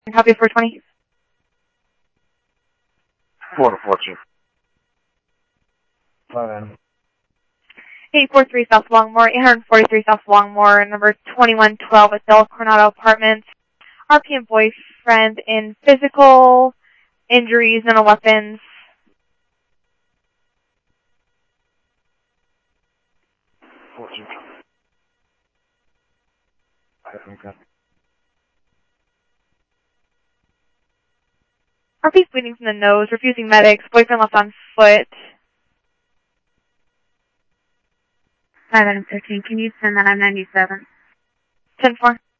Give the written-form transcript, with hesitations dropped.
Copy 420. 414. 843 South Longmore, 843 South Longmore, number 2112 at Del Coronado Apartments. RPM boyfriend in physical injuries, none of weapons. 14. RP's bleeding from the nose, refusing medics, boyfriend left on foot. 5 and 13, can you send that? I'm 97. 10-4.